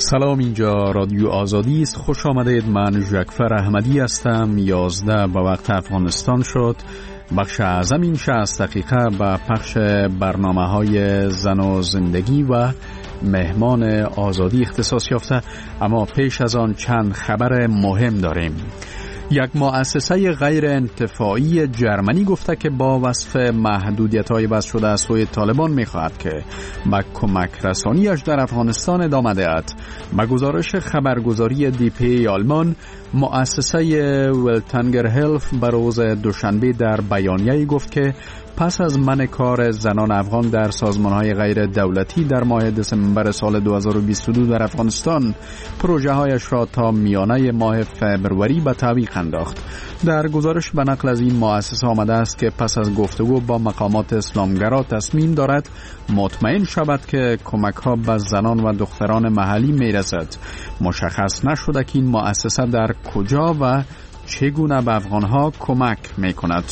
سلام، اینجا رادیو آزادی است. خوش آمدید. من ژکفر احمدی هستم. 11 به وقت افغانستان شد. بخش اعظم این 60 دقیقه به پخش برنامه‌های زن و زندگی و مهمان آزادی اختصاص یافته، اما پیش از آن چند خبر مهم داریم. یک مؤسسه غیر انتفاعی جرمنی گفته که با وصف محدودیت‌های وضع شده از سوی طالبان می‌خواهد که به کمک رسانیش در افغانستان ادامه دهد. به گزارش خبرگزاری DPA آلمان، مؤسسه ولتنگر هلف به روز دوشنبه در بیانیه‌ای گفت که پس از منع کار زنان افغان در سازمان‌های غیر دولتی در ماه دسامبر سال 2022 در افغانستان، پروژه‌هایش را تا میانه ماه فبروری به تعویق انداخت. در گزارش به نقل از این مؤسسه آمده است که پس از گفتگو با مقامات اسلامگرا تصمیم دارد مطمئن شود که کمک‌ها به زنان و دختران محلی می‌رسد. مشخص نشده که این مؤسسه در کجا و چگونه به افغان‌ها کمک می‌کند.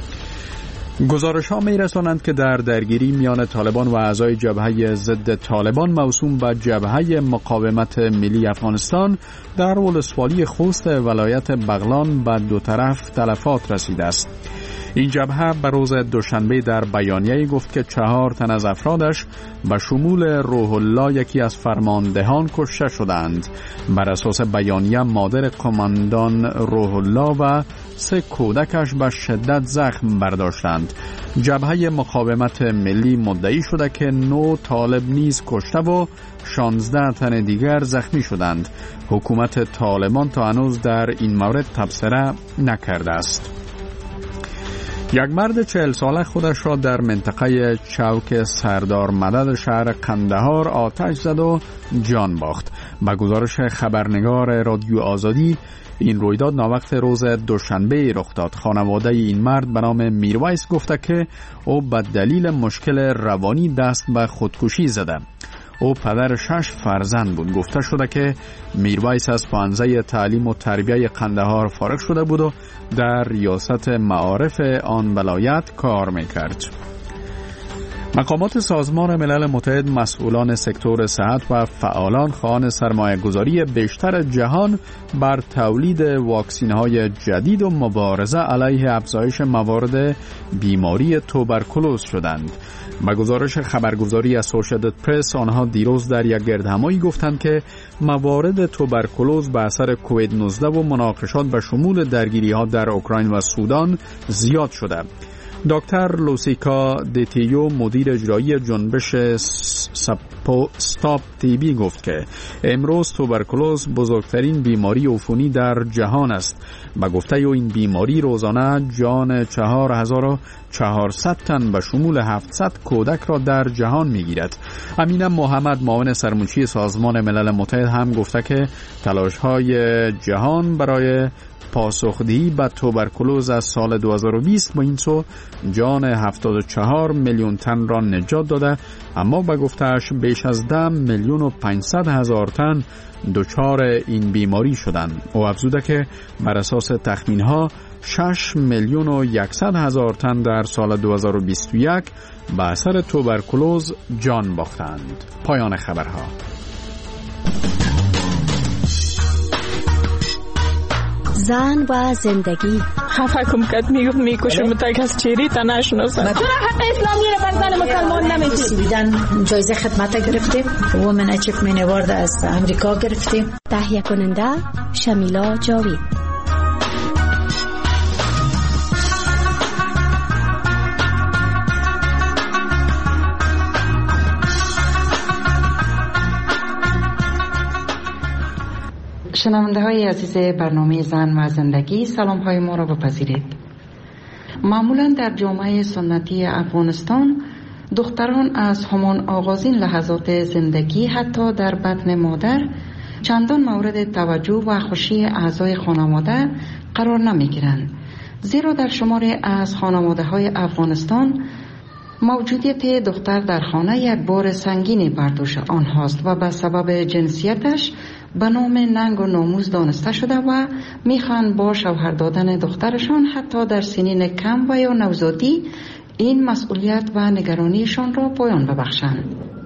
گزارش‌ها می‌رسانند که در درگیری میان طالبان و اعضای جبهه ضد طالبان موسوم به جبهه مقاومت ملی افغانستان در ولسوالی خوست ولایت بغلان به دو طرف تلفات رسیده است. این جبهه به روز دوشنبه در بیانیه‌ای گفت که 4 تن از افرادش به شمول روح الله، یکی از فرماندهان، کشته شدند. بر اساس بیانیه مادر قماندان روح الله و 3 کودکش به شدت زخم برداشتند. جبهه مقاومت ملی مدعی شده که 9 طالب نیز کشته و 16 تن دیگر زخمی شدند. حکومت طالبان تا هنوز در این مورد تبصره نکرده است. یک مرد 40 ساله خودش را در منطقه چوک سردار مدد شهر قندهار آتش زد و جان باخت. به گزارش خبرنگار رادیو آزادی، این رویداد ناوقت روز دوشنبه رخ داد. خانواده این مرد به نام میرویس گفته که او به دلیل مشکل روانی دست به خودکشی زده. او پدر 6 فرزند بود. گفته شده که میرویس از پانزه تعلیم و تربیه قندهار فارغ شده بود و در ریاست معارف آن ولایت کار میکرد. مقامات سازمان ملل متحد، مسئولان سکتور صحت و فعالان خواهان سرمایه گذاری بیشتر جهان بر تولید واکسین‌های جدید و مبارزه علیه افزایش موارد بیماری توبرکولوز شدند. به گزارش خبرگزاری اسوشییتد پرس، آنها دیروز در یک گردهمایی گفتند که موارد توبرکولوز به اثر کووید 19 و مناقشات به شمول درگیری‌ها در اوکراین و سودان زیاد شده. دکتر لوسیکا دیتیو، مدیر اجرایی جنبش استاپ تیبی، گفت که امروز توبرکولوز بزرگترین بیماری عفونی در جهان است. به گفته او این بیماری روزانه جان 4400 تن به شمول 700 کودک را در جهان میگیرد. امینه محمد، معاون سرمنشی سازمان ملل متحد، هم گفته که تلاش‌های جهان برای پاسخدهی به توبرکولوز از سال 2020 با این سو جان 74 میلیون تن را نجات داده، اما به گفتهش بیش از 10,500,000 تن دچار این بیماری شدند. او افزوده که بر اساس تخمین‌ها 6,100,000 تن در سال 2021 به اثر توبرکولوز جان باختند. پایان خبرها. زن و زندگی. خفه کم کد میکشم تک از چیری تا نشناسم. چرا حق اسلامی رو بر زن مسلمان نمیدی؟ دیدن جایزه خدمت گرفتیم. وومن اچیومنت اوارد از امریکا گرفتیم. تهیه کننده شمیلا جاوید. شنونده های عزیز برنامه زن و زندگی، سلام های ما را بپذیرید. معمولا در جامعه سنتی افغانستان دختران از همان آغازین لحظات زندگی حتی در بطن مادر چندان مورد توجه و خوشی اعضای خانواده قرار نمی گیرند، زیرا در شماری از خانواده های افغانستان موجودیت دختر در خانه یک بار سنگینی بر دوش آنهاست و به سبب جنسیتش به نام ننگ و ناموس دانسته شده و میخوان با شوهر دادن دخترشان حتی در سنین کم و یا نوزادی این مسئولیت و نگرانیشان را پایان ببخشند.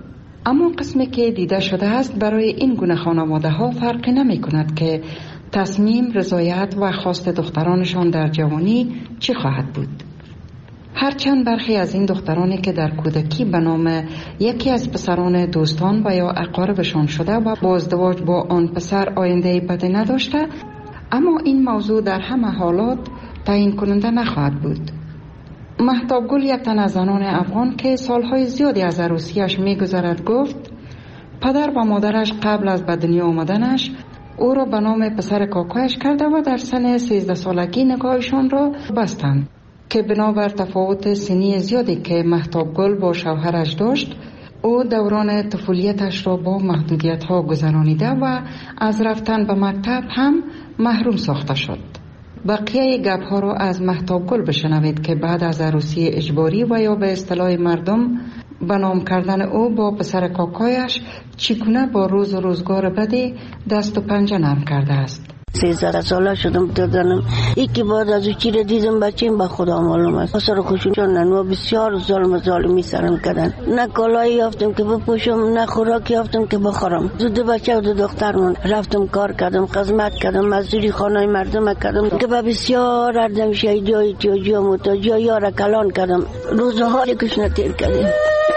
اما قسمی که دیده شده است برای این گونه خانواده ها فرقی نمی کند که تصمیم، رضایت و خواست دخترانشان در جوانی چی خواهد بود. هرچند برخی از این دخترانی که در کودکی به نام یکی از پسران دوستان و یا اقاربشان شده و با ازدواج با آن پسر آینده بدی نداشته، اما این موضوع در همه حالات تعیین کننده نخواهد بود. مهتاب گل، یک تن از زنان افغان که سالهای زیادی از عروسیش می‌گذرد، گفت پدر و مادرش قبل از به دنیا آمدنش او را به نام پسر کاکایش کرده و در سن 13 سالگی نکاحشان را بستند که بنابر تفاوت سنی زیادی که مهتاب گل با شوهرش داشت، او دوران طفولیتش را با محدودیت‌ها گذرانیده و از رفتن به مکتب هم محروم ساخته شد. بقیه گپ‌ها را از مهتاب گل بشنوید که بعد از عروسی اجباری و یا به اصطلاح مردم به نام کردن او با پسر کاکایش چگونه با روز و روزگار بدی دست و پنجه نرم کرده است. 13 ساله شدم دادنم یکی بعد از چی را دیدم بچیم به خدا معلوم است. سر خوشون چونن و بسیار ظالمی سرم کردن. نه کالایی یافتم که بپوشم، نه خوراکی یافتم که بخورم. زود بچه و دو دخترمون رفتم کار کردم، خدمت کردم، مزدوری خانه مردم کردم که به بسیار اردم شهیدای جا متاجا یار کلان کردم. روزها یکش نتیر کردیم.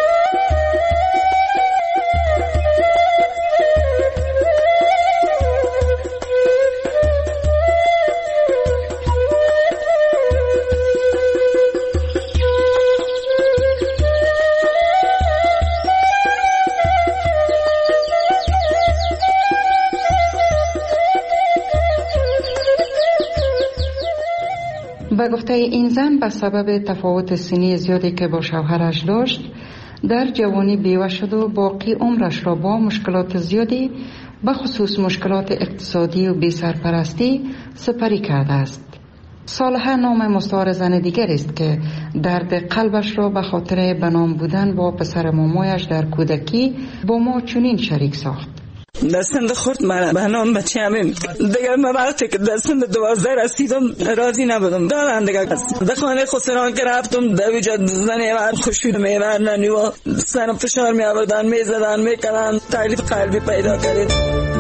به گفته این زن به سبب تفاوت سنی زیادی که با شوهرش داشت در جوانی بیوه شد و باقی عمرش را با مشکلات زیادی به خصوص مشکلات اقتصادی و بی سرپرستی سپری کرده است. صالحه نام مستعار زن دیگر است که درد قلبش را به خاطر بنام بودن با پسر مامایش در کودکی با ما چنین شریک ساخت. دستم خورد من به نام بچه همین دیگر من وقتی که دستم 12 رسیدم راضی نبودم دارم دیگر در خانه خسران که رفتم در وجود زنی و خوشید میبرنن و سرم فشار میآوردن میزدن میکنن تکلیف قلبی پیدا کردید.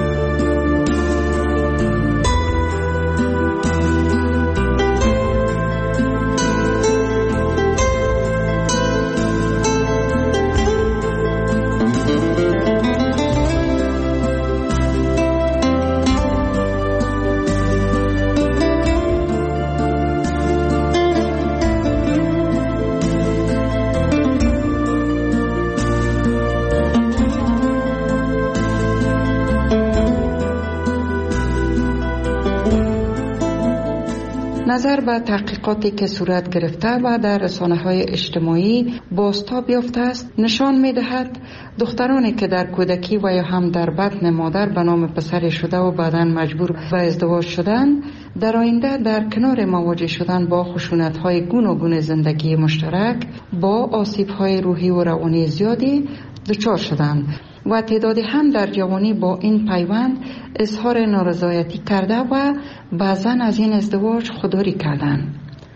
نظر به تحقیقاتی که صورت گرفته و در رسانه‌های اجتماعی بازتاب یافته است نشان می‌دهد دخترانی که در کودکی و یا هم در بطن مادر به نام پسر شده و بعداً مجبور به ازدواج شدند در آینده در کنار مواجه شدن با خشونت‌های گوناگون زندگی مشترک با آسیب‌های روحی و روانی زیادی دچار شدند و تعدادی هم در جوانی با این پیوند اظهار نارضایتی کرده و بعضاً از این ازدواج خودداری کردند.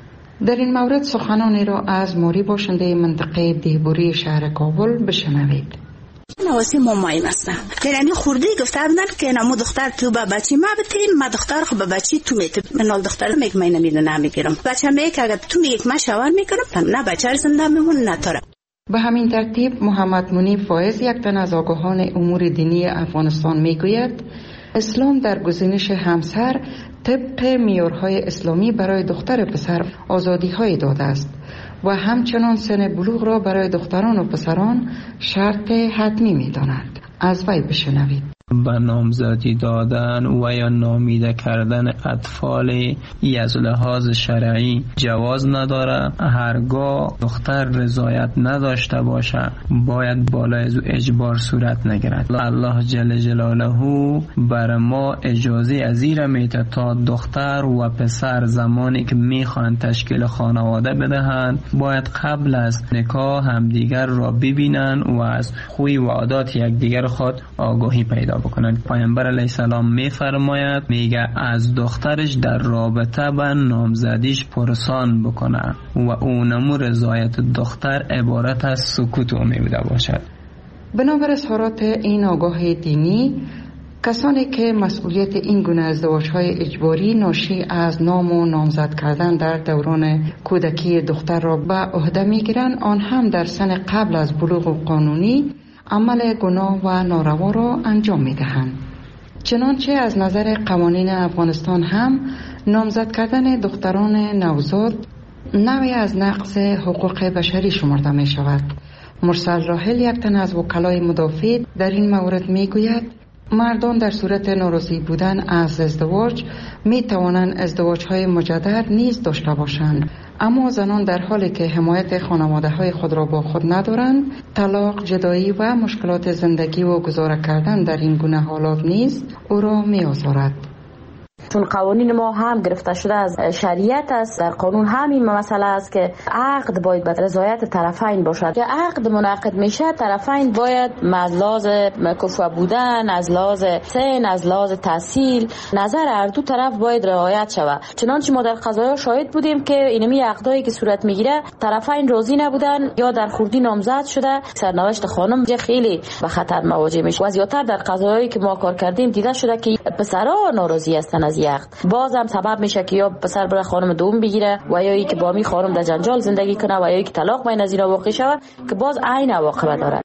در این مورد سخنانی را از موری باشنده منطقه دیبوری شهر کابل بشنوید. نواسی مامایم هستم. یعنی خوردی گفته بودن که نمو دختر تو با بچی ما بتیم ما دختر خب با بچی تو میتیم. من دختر میگم من نمیدونم میگیرم. بچه میگه اگه تو میگی من شوهر میکنم نه بچه زنده میمون نه تاره. به همین ترتیب محمد منیب فایز یک تن از آگاهان امور دینی افغانستان میگوید اسلام در گزینش همسر طبق معیارهای اسلامی برای دختر پسر آزادی‌های داده است و همچنان سن بلوغ را برای دختران و پسران شرط حتمی می‌داند. از وی بشنوید. به نامزدی دادن و یا نامیده کردن اطفال از لحاظ شرعی جواز نداره. هرگاه دختر رضایت نداشته باشه باید بالای از اجبار صورت نگیرد. الله جل جلاله بر ما اجازه ازیر میده تا دختر و پسر زمانی که میخوان تشکیل خانواده بدهند باید قبل از نکاح همدیگر را ببینن و از خوی و عادات یکدیگر خود آگاهی پیدا بکنند. پیامبر علیه السلام میفرماید میگه از دخترش در رابطه با نامزدیش پرسان بکنه و اونمو رضایت دختر عبارت از سکوت و میبوده باشد. بنابر اظهارات این آگاه دینی، کسانی که مسئولیت این گونه ازدواج‌های اجباری ناشی از نام و نامزد کردن در دوران کودکی دختر را به عهده می‌گیرند، آن هم در سن قبل از بلوغ قانونی عمل گناه و ناروا را انجام می‌دهند. چنانچه از نظر قوانین افغانستان هم نامزد کردن دختران نوزاد نوعی از نقض حقوق بشری شمرده می شود. مرسل راحل، یک تن از وکلای مدافع، در این مورد می گوید مردان در صورت ناراضی بودن از ازدواج می توانند ازدواج‌های مجدد نیز داشته باشند، اما زنان در حالی که حمایت خانواده‌های خود را با خود ندارند، طلاق، جدایی و مشکلات زندگی و گذاره کردن در این گونه حالات نیز او را می آزارد. چون قوانین ما هم گرفته شده از شریعت است، در قانون همین مسئله است که عقد باید به رضایت طرفین باشد. که عقد منعقد میشه، طرفین باید از لحاظ کفو بودن، از لحاظ سن، از لحاظ تحصیل، نظر هر دو طرف باید رعایت شود. چنانچه ما در قضایا شاهد بودیم که اینمی عقدایی که صورت میگیره طرفین راضی نبودن یا در خوردی نامزد شده، سرنوشت خانم خیلی به خطر مواجه میشه. و زیاتر در قضایایی که ما کار کردیم دیده شده که پسرها ناراضی هستن از باز هم سبب میشه که یا پسر بره خانم دوم بگیره و یا ای که با می خانم در جنجال زندگی کنه و یا ای که طلاق بین از اینا واقع شود که باز عین عواقب داره.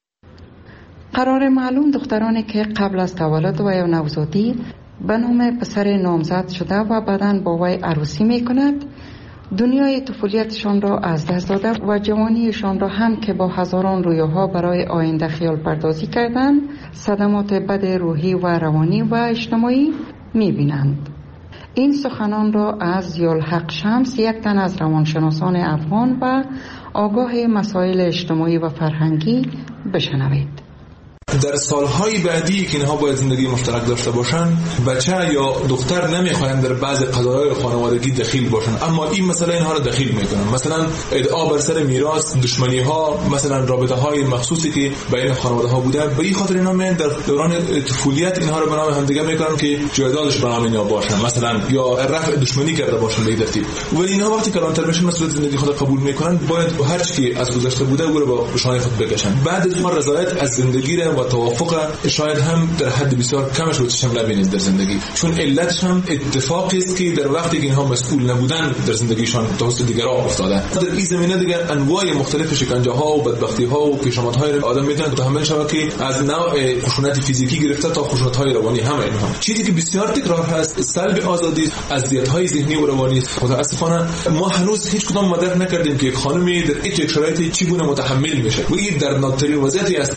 قرار معلوم دخترانی که قبل از تولد و یا نوزادی به نام پسر نامزد شده و بعداً با وی عروسی میکند، دنیای طفولیتشان را از دست داده و جوانیشان را هم که با هزاران رویاها برای آینده خیال پردازی کردن، صدمات بد روحی و روانی و اجتماعی میبینند. این سخنان را از ضیاءالحق شمس، یک تن از روانشناسان افغان و آگاه مسائل اجتماعی و فرهنگی، بشنوید. در سالهای بعدی که اینها باید زندگی مشترک داشته باشن، بچه یا دختر نمیخواهند در بعض قضایای خانوادگی دخیل باشن، اما این مسئله اینها را دخیل میکنن. مثلا ادعا بر سر میراث، دشمنی ها، مثلا رابطه های مخصوصی که بین خانواده ها بوده، به این خاطر اینا میان در دوران طفولیت اینها رو به نام همدیگه میکنن که جایدادش به نام اینا باشن، مثلا یا رفع دشمنی کرده باشن به این ترتیب. ولی اینها وقتی کلانتر بشن مسئولیت زندگی خود قبول میکنن، باید هر چی از گذشته بوده او رو با شانه خود بکشن. بعد از ما رضایت از زندگی و توافق شاید هم در حد بسیار کمش رو چشم نبینید در زندگی، چون علتش هم اتفاقی است که در وقتی که اینها مسئول نبودن در زندگیشان توسط دیگران افتاده. در این زمینه دیگه انواع مختلف شکنجه ها و بدبختی ها و پیشامدهای آدم میتونن متحمل شود که از نوع خشونت فیزیکی گرفته تا خشونت های روانی همه اینها. چیزی که بسیار تکرار هست سلب آزادی، اذیت های ذهنی و روانی. متاسفانه ما هنوز هیچ کدام مدرک نکردیم که یک خانمی در یک شرایطی چگونه متحمل میشه و این در ناترین وضعیتی است.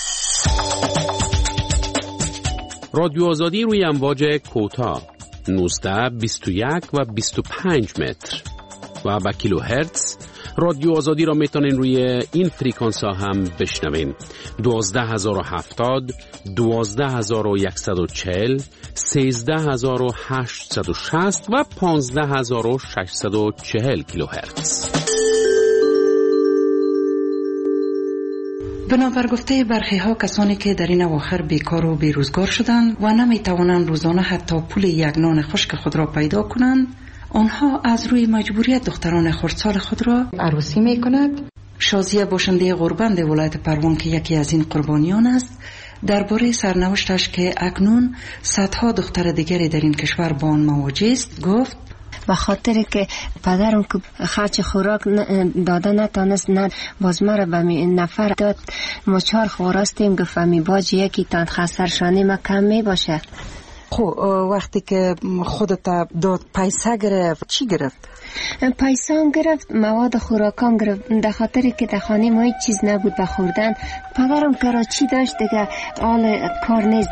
رادیو آزادی روی امواج کوتاه 19، 21 و 25 متر و با کیلو هرتز. رادیو آزادی را میتونین روی این فریکانس ها هم بشنوین: 12070، 12140، 13860 و 15640 کیلو هرتز. بنابر گفته برخی ها، کسانی که در این اواخر بیکار و بیروزگار شدند و نمی توانند روزانه حتی پول یک نان خشک خود را پیدا کنند، آنها از روی مجبوریت دختران خردسال خود را عروسی می کند. شازیه باشنده غربند ولایت پروان که یکی از این قربانیان است، درباره سرنوشتش که اکنون صدها دختر دیگری در این کشور با آن مواجه است گفت: به خاطر که پدرم که خرچ خوراک داده نتانست، نه باز مرا به نفر داد. ما 4 خواستیم، گفتم باج یکی تان خسرشانی ما کم می باشه. خب وقتی که خودت داد پیسه گرفت چی گرفت؟ پیسه گرفت، مواد خوراکان گرفت. در خاطری که در خانه ما هیچ چیز نبود به خوردن. پدرم کراچی داشت دیگه، حال کار نیست.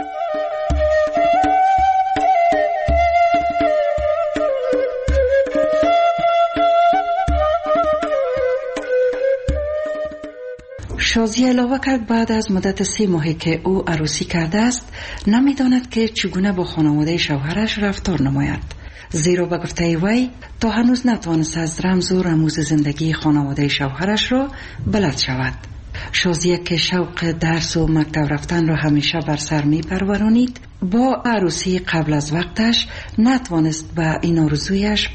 شازیه علاوه کرد بعد از مدت 3 ماهی که او عروسی کرده است، نمیداند که چگونه با خانواده شوهرش رفتار نماید، زیرا به گفته وی تا هنوز نتوانست از رمز و رموز زندگی خانواده شوهرش را بلد شود. شازیه که شوق درس و مکتب رفتن را همیشه بر سر می پرورانید، با عروسی قبل از وقتش نتوانست به این آرزویش